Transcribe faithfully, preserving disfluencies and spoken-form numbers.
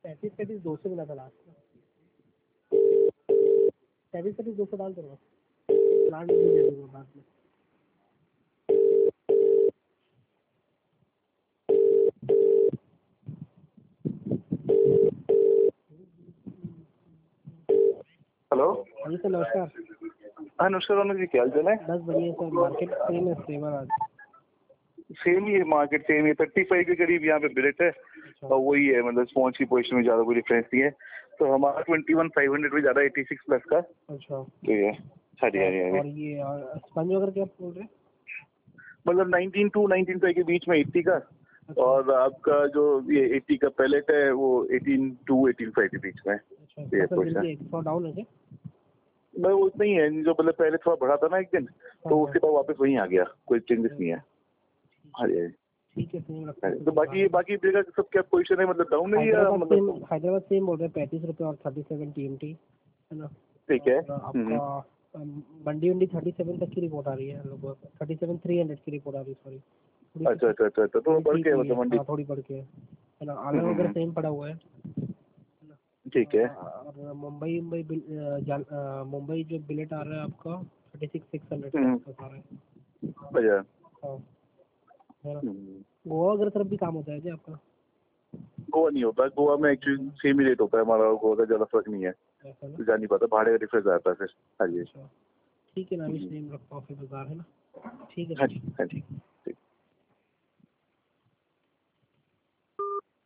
पैंतीस पैंतीस दो सौ मिला था लास्ट में। पैंतीस पैंतीस दो सौ डाल दो प्लान भी दे दूंगा बाद में। हेलो। हाँ जी सर नमस्कार। हाँ नमस्कार रोनक जी, क्या हाल चाल है? बस बढ़िया सर, मार्केट सेम है स्टेबल आज। सेम ही है मार्केट, सेम ही थर्टी फाइव के करीब यहाँ पे बिलेट है। अच्छा। और वही है, मतलब स्पॉन्ज की पोजीशन में ज्यादा कोई डिफरेंस नहीं है। तो हमारा ट्वेंटी वन फाइव हंड्रेड में ज्यादा एटी सिक्स प्लस का। अच्छा तो ये हाँ जी हाँ जी हाँ और जी। ये स्पंज वगैरह क्या बोल रहे हैं? मतलब नाइनटीन टू नाइनटीन फाइव के बीच में एट्टी का। अच्छा। और आपका जो ये एट्टी का पैलेट है वो एटीन टू एटीन फाइव के बीच में। अच्छा ये सर पोजीशन जल्दी एक सौ डाउन है क्या? मैं वो इतना ही है, जो मतलब पहले थोड़ा बढ़ा था ना एक दिन, तो उसके बाद वापस वहीं आ गया, कोई चेंजेस नहीं है। हाँ जी ठीक है सेम रखते हैं। तो बाकी बाकी जगह सब क्या पोजीशन है, मतलब डाउन है या हैदराबाद सेम, मतलब? हैदराबाद सेम बोल रहे हैं पैंतीस रुपये और thirty seven T M T है ना। ठीक है। और आपका अम, मंडी वंडी थर्टी सेवन तक की रिपोर्ट आ रही है हम लोगों को, थर्टी सेवन थ्री हंड्रेड की रिपोर्ट आ रही है सॉरी। अच्छा अच्छा अच्छा अच्छा, तो बढ़ के मतलब मंडी। हाँ थोड़ी बढ़ के है ना, आलम वगैरह सेम पड़ा हुआ है। ठीक है। और मुंबई मुंबई बिल- अ, जाल- अ, मुंबई जो बिलेट आ रहा है आपका थर्टी सिक्स सिक्स हंड्रेड के आसपास आ रहा है। बढ़िया। हाँ है ना। हम्म। गोवा वगैरह तरफ भी काम होता है क्या आपका? गोवा नहीं होता, गोवा में एक्चुअली सेम ही रेट होता है हमारा, गोवा का ज्यादा फर्क नहीं है। ऐसा ना। तो जा नहीं पाता, भाड़े का डिफरेंस आता है फिर। हाँ जी अच्छा ठीक है ना, अभी सेम रखा फिर बाजार है ना। ठीक है हाँ सर। जी हाँ जी।